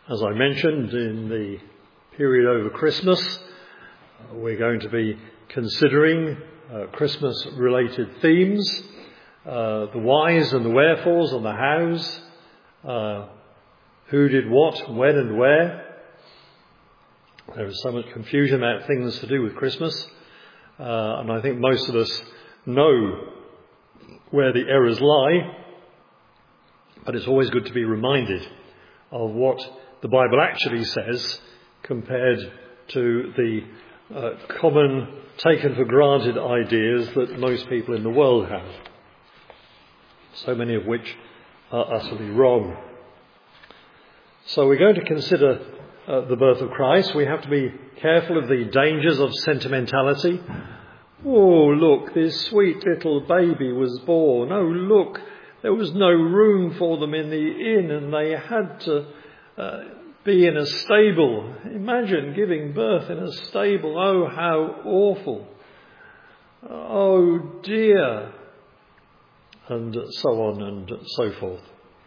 As I mentioned, in the period over Christmas, we're going to be considering Christmas-related themes, the whys and the wherefores and the hows, who did what, when and where. There is so much confusion about things to do with Christmas, and I think most of us know where the errors lie, but it's always good to be reminded of what the Bible actually says compared to the common, taken for granted ideas that most people in the world have, so many of which are utterly wrong. So we're going to consider the birth of Christ. We have to be careful of the dangers of sentimentality. Oh, look, this sweet little baby was born. Oh, look, there was no room for them in the inn and they had to be in a stable. Imagine giving birth in a stable. Oh, how awful. Oh, dear. And so on and so forth.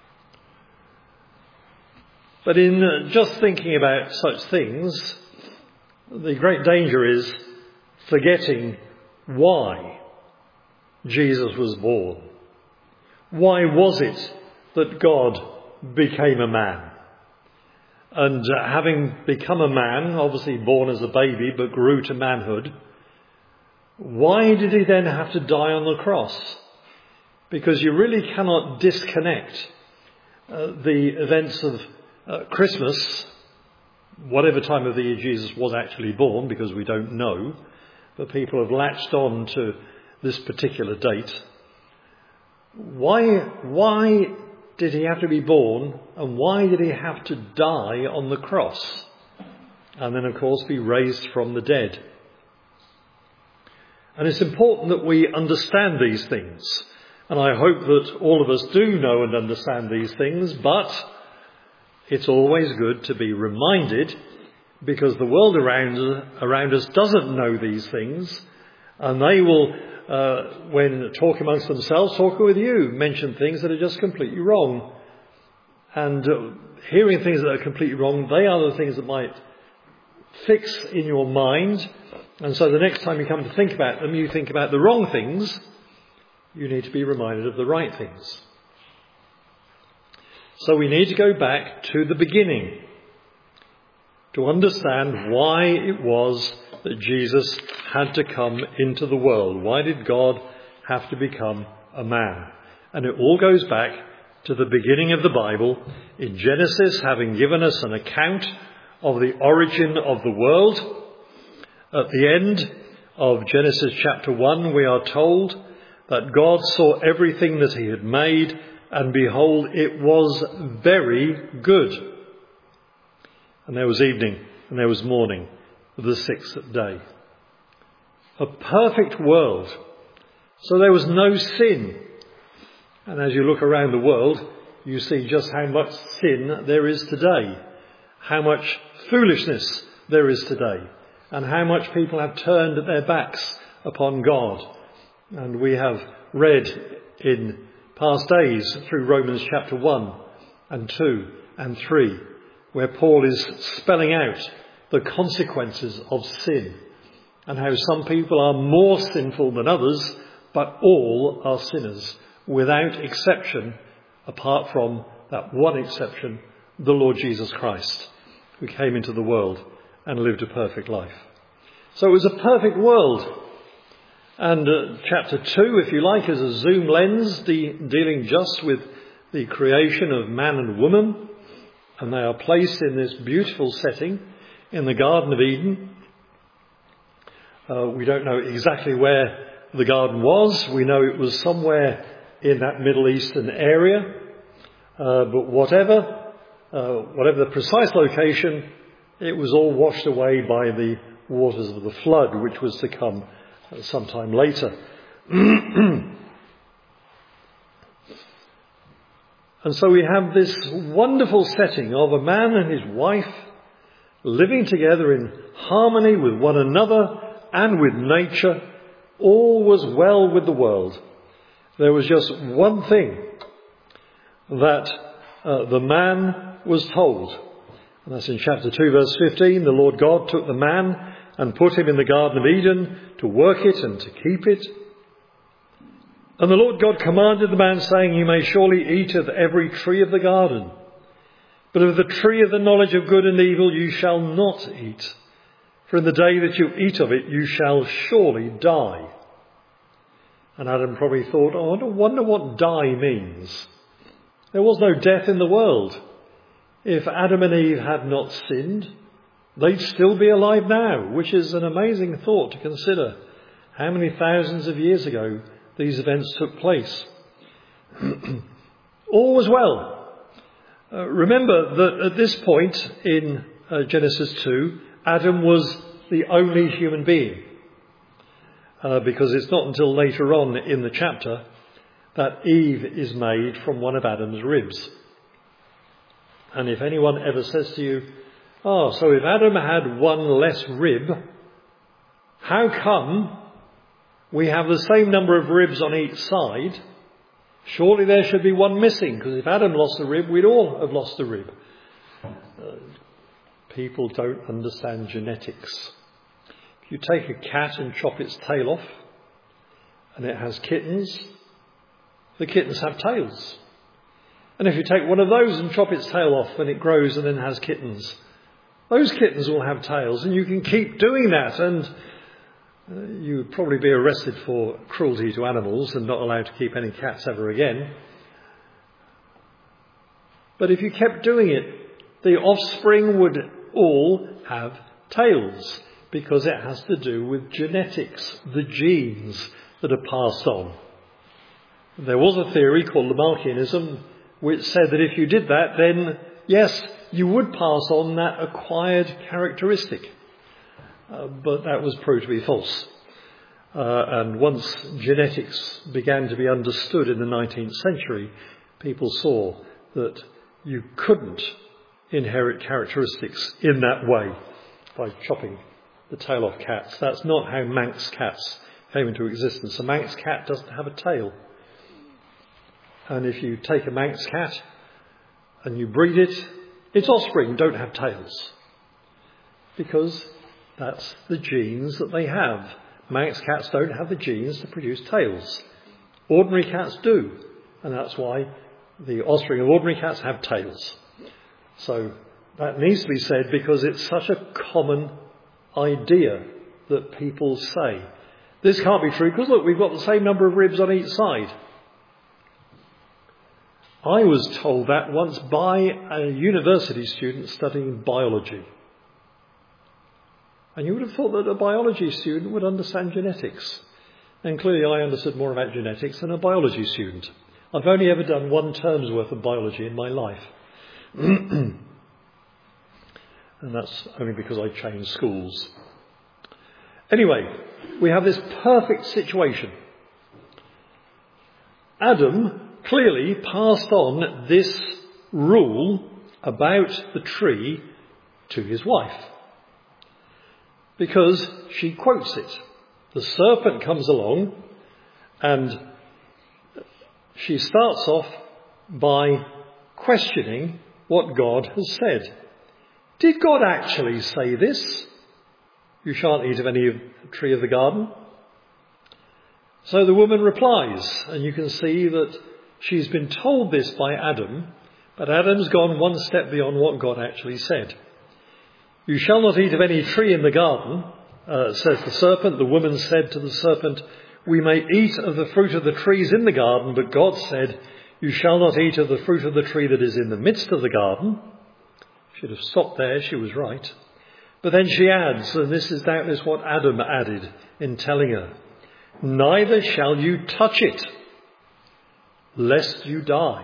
But in just thinking about such things, the great danger is forgetting why Jesus was born. Why was it that God became a man? And having become a man, obviously born as a baby but grew to manhood, why did he then have to die on the cross? Because you really cannot disconnect the events of Christmas, whatever time of the year Jesus was actually born, because we don't know, but people have latched on to this particular date. Why did he have to be born, and why did he have to die on the cross? And then, of course, be raised from the dead. And it's important that we understand these things. And I hope that all of us do know and understand these things, but it's always good to be reminded, because the world around us doesn't know these things, and they will, when talking amongst themselves, talking with you, mention things that are just completely wrong. And hearing things that are completely wrong, they are the things that might fix in your mind. And so the next time you come to think about them, you think about the wrong things. You need to be reminded of the right things. So we need to go back to the beginning to understand why it was that Jesus had to come into the world. Why did God have to become a man? And it all goes back to the beginning of the Bible, in Genesis, having given us an account of the origin of the world. At the end of Genesis chapter 1, we are told that God saw everything that he had made, and behold, it was very good. And there was evening, and there was morning, the sixth day. A perfect world. So there was no sin. And as you look around the world, you see just how much sin there is today, how much foolishness there is today, and how much people have turned their backs upon God. And we have read in past days through Romans chapter 1 and 2 and 3, where Paul is spelling out the consequences of sin and how some people are more sinful than others, but all are sinners without exception, apart from that one exception, the Lord Jesus Christ, who came into the world and lived a perfect life. So it was a perfect world. And chapter 2, if you like, is a zoom lens dealing just with the creation of man and woman. And they are placed in this beautiful setting in the Garden of Eden. We don't know exactly where the garden was. We know it was somewhere in that Middle Eastern area. But whatever the precise location, it was all washed away by the waters of the flood, which was to come sometime later. And so we have this wonderful setting of a man and his wife living together in harmony with one another and with nature. All was well with the world. There was just one thing that the man was told, And that's in chapter 2, verse 15. The Lord God took the man and put him in the Garden of Eden to work it and to keep it. And the Lord God commanded the man, saying, You may surely eat of every tree of the garden, but of the tree of the knowledge of good and evil you shall not eat. For in the day that you eat of it, you shall surely die. And Adam probably thought, I wonder what die means. There was no death in the world. If Adam and Eve had not sinned, they'd still be alive now, which is an amazing thought to consider. How many thousands of years ago these events took place. All was well. Remember that at this point in Genesis 2, Adam was the only human being. Because it's not until later on in the chapter that Eve is made from one of Adam's ribs. And if anyone ever says to you, so if Adam had one less rib, how come we have the same number of ribs on each side? Surely there should be one missing, because if Adam lost a rib, we'd all have lost a rib. People don't understand genetics. If you take a cat and chop its tail off, and it has kittens, the kittens have tails. And if you take one of those and chop its tail off, and it grows and then has kittens, those kittens will have tails, and you can keep doing that, and you would probably be arrested for cruelty to animals and not allowed to keep any cats ever again. But if you kept doing it, the offspring would all have tails, because it has to do with genetics, the genes that are passed on. There was a theory called Lamarckianism, which said that if you did that, then yes, you would pass on that acquired characteristic. But that was proved to be false. And once genetics began to be understood in the 19th century, people saw that you couldn't inherit characteristics in that way by chopping the tail off cats. That's not how Manx cats came into existence. A Manx cat doesn't have a tail. And if you take a Manx cat and you breed it, its offspring don't have tails, because that's the genes that they have. Manx cats don't have the genes to produce tails. Ordinary cats do, and that's why the offspring of ordinary cats have tails. So that needs to be said, because it's such a common idea that people say. This can't be true, because look, we've got the same number of ribs on each side. I was told that once by a university student studying biology. And you would have thought that a biology student would understand genetics. And clearly I understood more about genetics than a biology student. I've only ever done one term's worth of biology in my life. And that's only because I changed schools. Anyway, we have this perfect situation. Adam clearly passed on this rule about the tree to his wife, because she quotes it. The serpent comes along and she starts off by questioning what God has said. Did God actually say this? You shan't eat of any tree of the garden. So the woman replies, and you can see that she's been told this by Adam, but Adam's gone one step beyond what God actually said. You shall not eat of any tree in the garden, says the serpent. The woman said to the serpent, we may eat of the fruit of the trees in the garden, but God said, you shall not eat of the fruit of the tree that is in the midst of the garden. Should have stopped there, she was right. But then she adds, and this is doubtless what Adam added in telling her, neither shall you touch it, lest you die.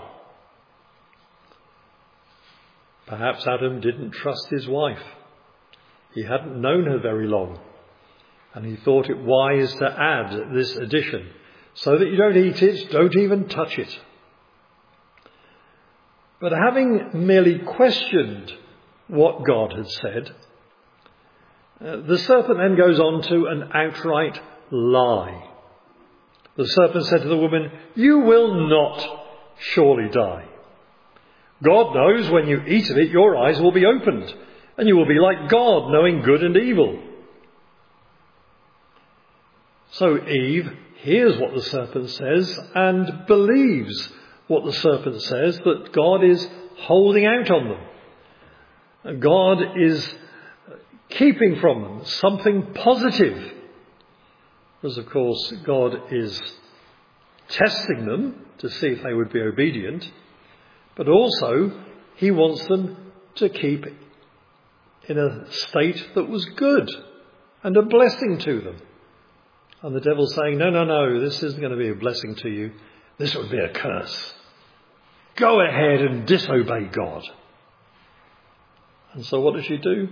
Perhaps Adam didn't trust his wife. He hadn't known her very long, and he thought it wise to add this addition, so that you don't eat it, don't even touch it. But having merely questioned what God had said, the serpent then goes on to an outright lie. The serpent said to the woman, you will not surely die. God knows when you eat of it, your eyes will be opened, and you will be like God, knowing good and evil. So Eve hears what the serpent says and believes what the serpent says, that God is holding out on them. And God is keeping from them something positive. Because, of course, God is testing them to see if they would be obedient. But also, he wants them to keep in a state that was good and a blessing to them. And the devil's saying, no, this isn't going to be a blessing to you. This would be a curse. Go ahead and disobey God. And so what does she do?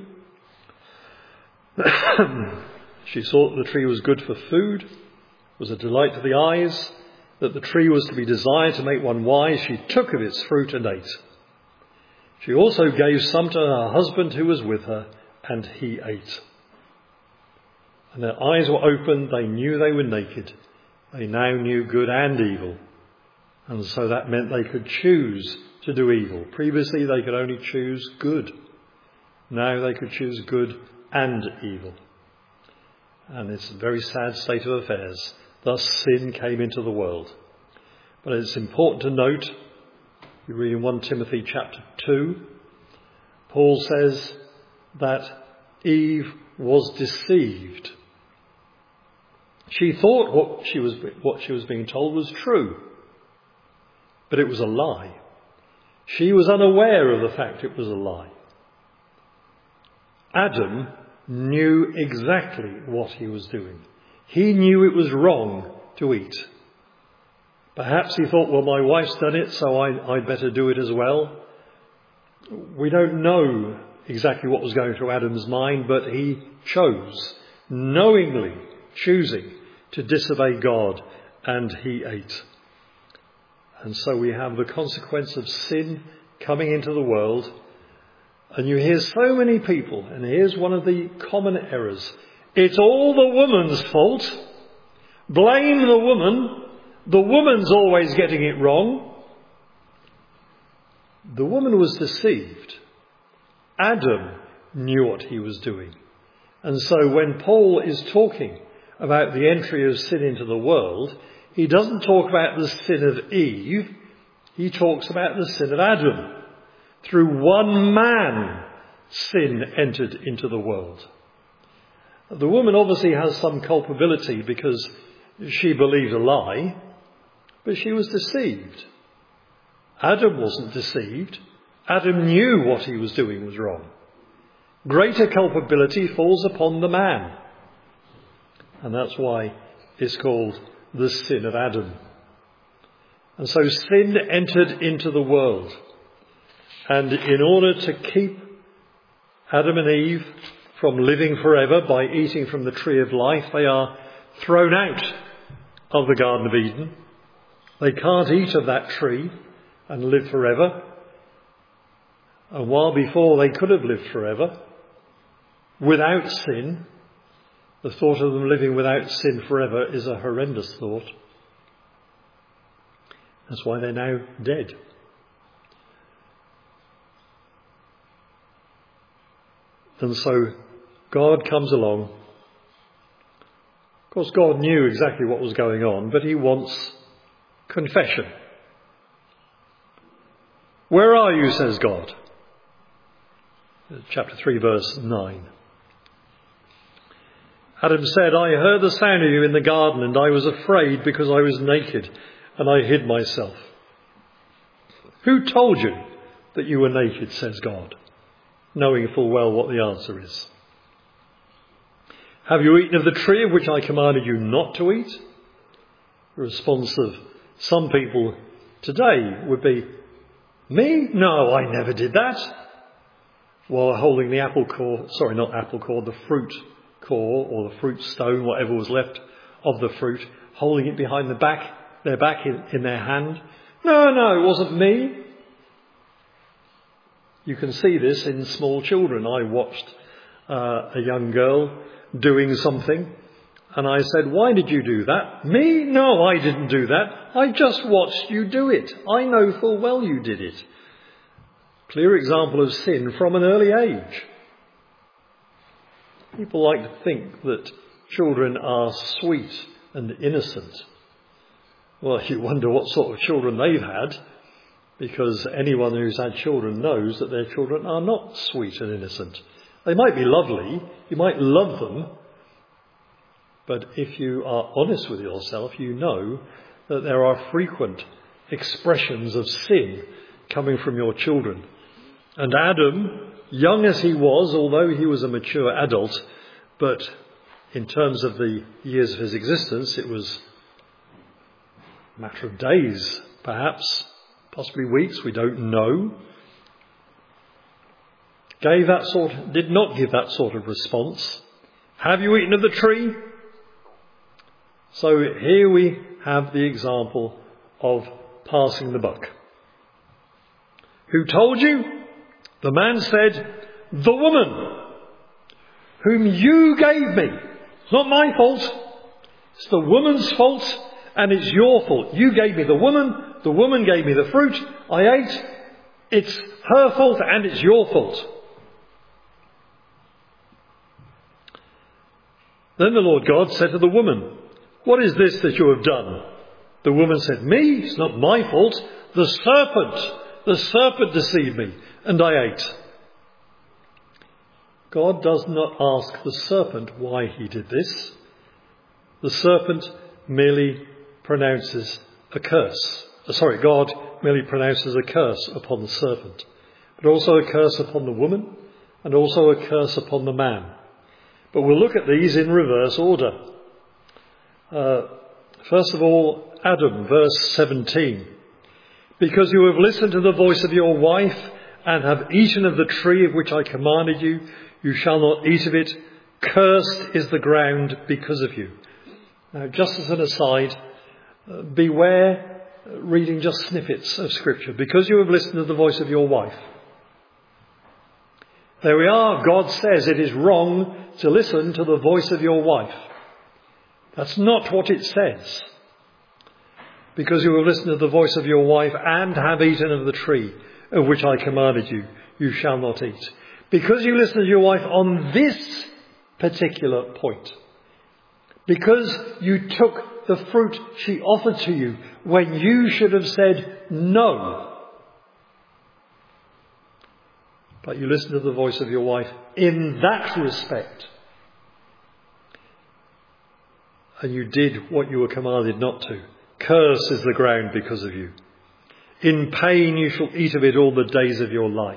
She saw that the tree was good for food, was a delight to the eyes, that the tree was to be desired to make one wise. She took of its fruit and ate. She also gave some to her husband who was with her, and he ate. And their eyes were opened, they knew they were naked. They now knew good and evil. And so that meant they could choose to do evil. Previously they could only choose good. Now they could choose good and evil. And it's a very sad state of affairs. Thus sin came into the world. But it's important to note, you read in 1 Timothy chapter 2, Paul says that Eve was deceived. She thought what she was being told was true, but it was a lie. She was unaware of the fact it was a lie. Adam knew exactly what he was doing. He knew it was wrong to eat. Perhaps he thought, well, my wife's done it, so I'd better do it as well. We don't know exactly what was going through Adam's mind, but he chose, knowingly choosing to disobey God, and he ate. And so we have the consequence of sin coming into the world. And you hear so many people, and here's one of the common errors. It's all the woman's fault. Blame the woman. The woman's always getting it wrong. The woman was deceived. Adam knew what he was doing. And so when Paul is talking about the entry of sin into the world, he doesn't talk about the sin of Eve. He talks about the sin of Adam. Through one man, sin entered into the world. The woman obviously has some culpability because she believed a lie, but she was deceived. Adam wasn't deceived. Adam knew what he was doing was wrong. Greater culpability falls upon the man. And that's why it's called the sin of Adam. And so sin entered into the world. And in order to keep Adam and Eve from living forever by eating from the tree of life, they are thrown out of the Garden of Eden. They can't eat of that tree and live forever. And while before they could have lived forever without sin, the thought of them living without sin forever is a horrendous thought. That's why they're now dead. And so God comes along. Of course, God knew exactly what was going on, but he wants confession. Where are you, says God? Chapter 3, verse 9. Adam said, I heard the sound of you in the garden, and I was afraid because I was naked, and I hid myself. Who told you that you were naked, says God, knowing full well what the answer is. Have you eaten of the tree of which I commanded you not to eat? The response of some people today would be, me? No, I never did that. While holding the the fruit core or the fruit stone, whatever was left of the fruit, holding it behind their back in their hand. No, it wasn't me. You can see this in small children. I watched a young girl doing something, and I said, why did you do that? Me? No, I didn't do that. I just watched you do it. I know full well you did it. Clear example of sin from an early age. People like to think that children are sweet and innocent. Well, you wonder what sort of children they've had, because anyone who's had children knows that their children are not sweet and innocent. They might be lovely, you might love them, but if you are honest with yourself, you know that there are frequent expressions of sin coming from your children. And Adam, young as he was, although he was a mature adult, but in terms of the years of his existence, it was a matter of days, perhaps, possibly weeks, we don't know, did not give that sort of response. Have you eaten of the tree? So here we have the example of passing the buck. Who told you? The man said, the woman whom you gave me. It's not my fault. It's the woman's fault, and it's your fault. You gave me the woman gave me the fruit, I ate. It's her fault and it's your fault. Then the Lord God said to the woman, what is this that you have done? The woman said, me? It's not my fault. The serpent deceived me, and I ate. God does not ask the serpent why he did this. The serpent merely pronounces a curse. God merely pronounces a curse upon the serpent, but also a curse upon the woman, and also a curse upon the man. But we'll look at these in reverse order. First of all, Adam, verse 17. Because you have listened to the voice of your wife and have eaten of the tree of which I commanded you, you shall not eat of it. Cursed is the ground because of you. Now, just as an aside, beware reading just snippets of Scripture. Because you have listened to the voice of your wife. There we are. God says it is wrong to listen to the voice of your wife. That's not what it says. Because you have listened to the voice of your wife and have eaten of the tree of which I commanded you, you shall not eat. Because you listened to your wife on this particular point. Because you took the fruit she offered to you when you should have said no. But you listened to the voice of your wife in that respect. And you did what you were commanded not to. Curse is the ground because of you. In pain you shall eat of it all the days of your life.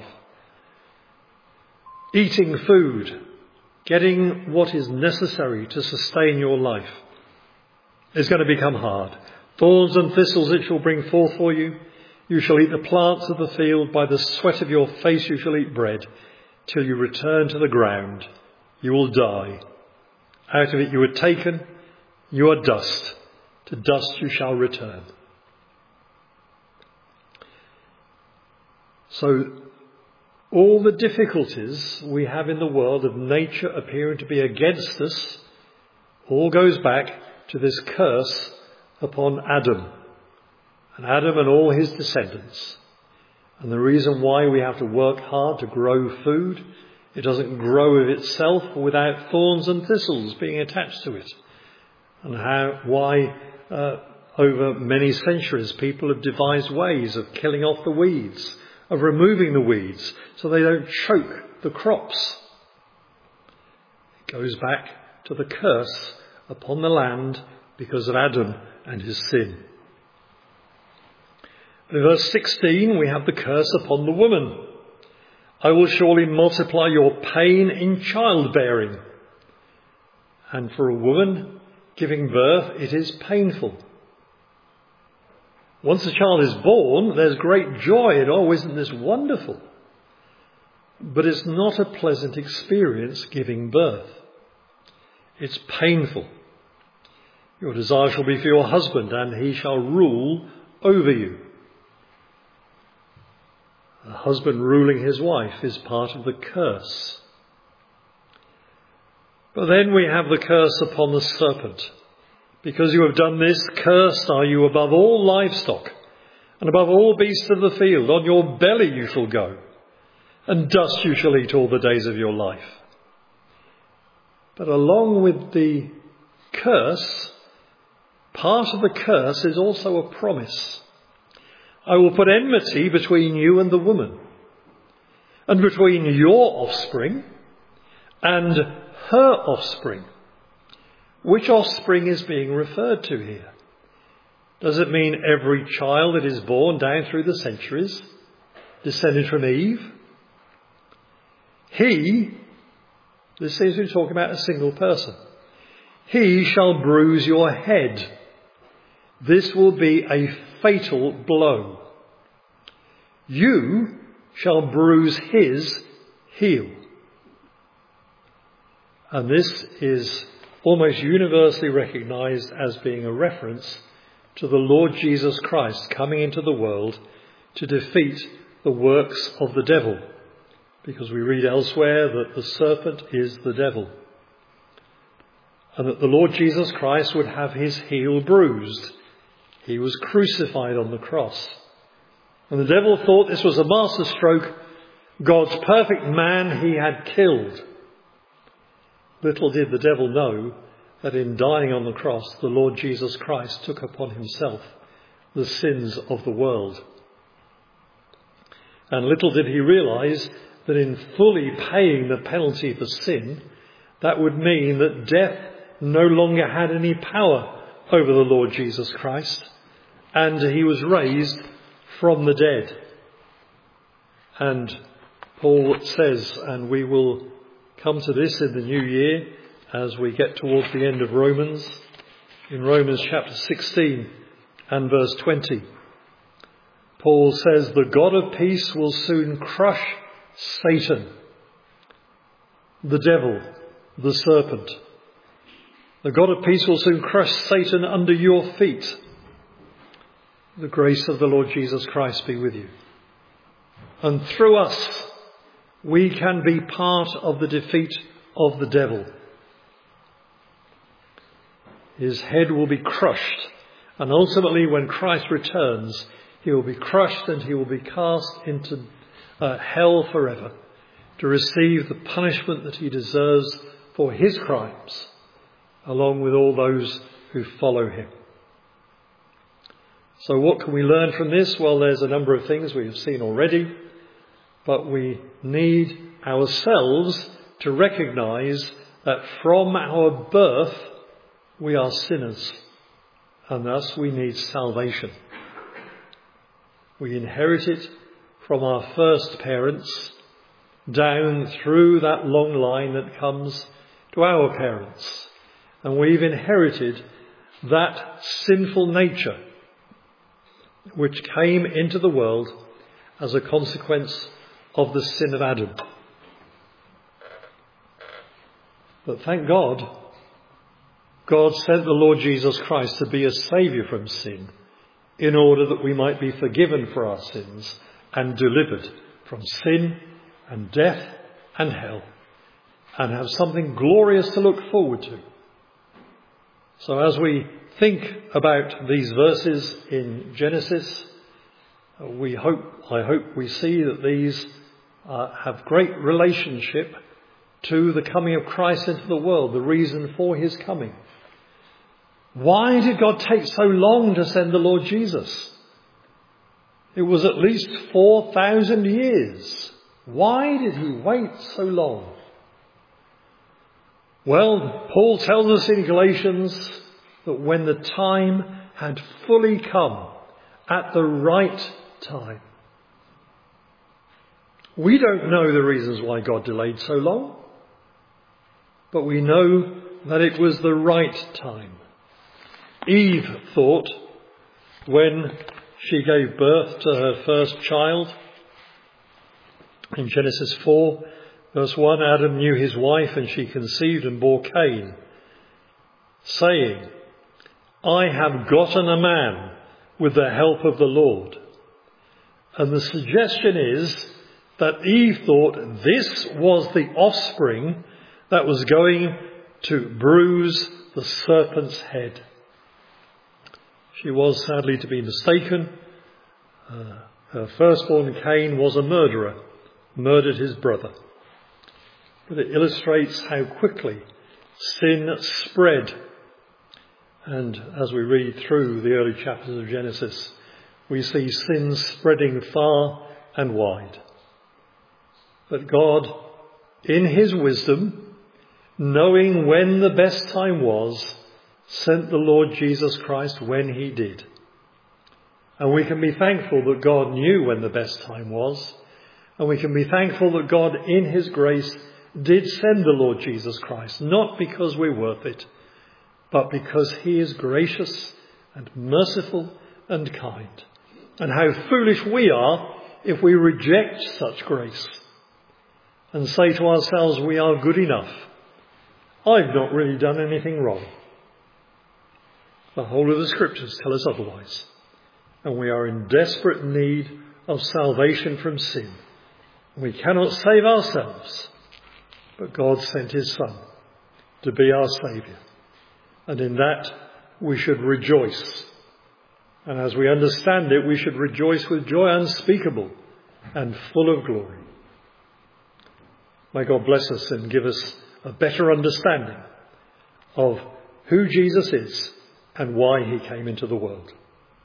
Eating food, getting what is necessary to sustain your life, is going to become hard. Thorns and thistles it shall bring forth for you. You shall eat the plants of the field. By the sweat of your face you shall eat bread, till you return to the ground. You will die. Out of it you were taken. You are dust. To dust you shall return. So, all the difficulties we have in the world of nature appearing to be against us, all goes back to this curse upon Adam. And Adam and all his descendants. And the reason why we have to work hard to grow food, it doesn't grow of itself without thorns and thistles being attached to it. And why over many centuries people have devised ways of killing off the weeds, of removing the weeds so they don't choke the crops. It goes back to the curse upon the land because of Adam and his sin. In verse 16 we have the curse upon the woman. I will surely multiply your pain in childbearing. And for a woman giving birth, it is painful. Once a child is born, there's great joy. Oh, isn't this wonderful? But it's not a pleasant experience giving birth. It's painful. Your desire shall be for your husband, and he shall rule over you. The husband ruling his wife is part of the curse. But then we have the curse upon the serpent. Because you have done this, cursed are you above all livestock, and above all beasts of the field. On your belly you shall go, and dust you shall eat all the days of your life. But along with the curse, part of the curse is also a promise. I will put enmity between you and the woman, and between your offspring and her offspring. Which offspring is being referred to here? Does it mean every child that is born down through the centuries descended from Eve? This seems to be talking about a single person. He shall bruise your head. This will be a fatal blow. You shall bruise his heel. And this is almost universally recognized as being a reference to the Lord Jesus Christ coming into the world to defeat the works of the devil. Because we read elsewhere that the serpent is the devil. And that the Lord Jesus Christ would have his heel bruised. He was crucified on the cross. And the devil thought this was a masterstroke. God's perfect man he had killed. Little did the devil know that in dying on the cross, the Lord Jesus Christ took upon himself the sins of the world. And little did he realize that in fully paying the penalty for sin, that would mean that death no longer had any power over the Lord Jesus Christ, and he was raised from the dead. And Paul says, and we will come to this in the new year as we get towards the end of Romans, in Romans chapter 16 and verse 20, Paul says, the God of peace will soon crush Satan, the devil, the serpent. The God of peace will soon crush Satan under your feet. The grace of the Lord Jesus Christ be with you. And through us, we can be part of the defeat of the devil. His head will be crushed, and ultimately when Christ returns, he will be crushed and he will be cast into hell forever to receive the punishment that he deserves for his crimes, along with all those who follow him. So what can we learn from this? Well, there's a number of things we have seen already, but we need ourselves to recognise that from our birth we are sinners, and thus we need salvation. We inherit it from our first parents down through that long line that comes to our parents. And we've inherited that sinful nature which came into the world as a consequence of the sin of Adam. But thank God, God sent the Lord Jesus Christ to be a saviour from sin in order that we might be forgiven for our sins and delivered from sin and death and hell and have something glorious to look forward to. So as we think about these verses in Genesis, I hope we see that these have great relationship to the coming of Christ into the world, the reason for his coming. Why did God take so long to send the Lord Jesus? It was at least 4,000 years. Why did he wait so long? Well, Paul tells us in Galatians that when the time had fully come, at the right time. We don't know the reasons why God delayed so long, but we know that it was the right time. Eve thought, when she gave birth to her first child, in Genesis 4, verse 1, Adam knew his wife, and she conceived and bore Cain, saying, I have gotten a man with the help of the Lord. And the suggestion is that Eve thought this was the offspring that was going to bruise the serpent's head. She was sadly to be mistaken. Her firstborn Cain was a murderer, murdered his brother. But it illustrates how quickly sin spread. And as we read through the early chapters of Genesis, we see sin spreading far and wide. But God, in his wisdom, knowing when the best time was, sent the Lord Jesus Christ when he did. And we can be thankful that God knew when the best time was. And we can be thankful that God, in his grace, did send the Lord Jesus Christ, not because we're worth it, but because he is gracious and merciful and kind. And how foolish we are if we reject such grace and say to ourselves, we are good enough. I've not really done anything wrong. The whole of the scriptures tell us otherwise. And we are in desperate need of salvation from sin. We cannot save ourselves, but God sent his Son to be our Saviour. And in that we should rejoice. And as we understand it, we should rejoice with joy unspeakable and full of glory. May God bless us and give us a better understanding of who Jesus is and why he came into the world.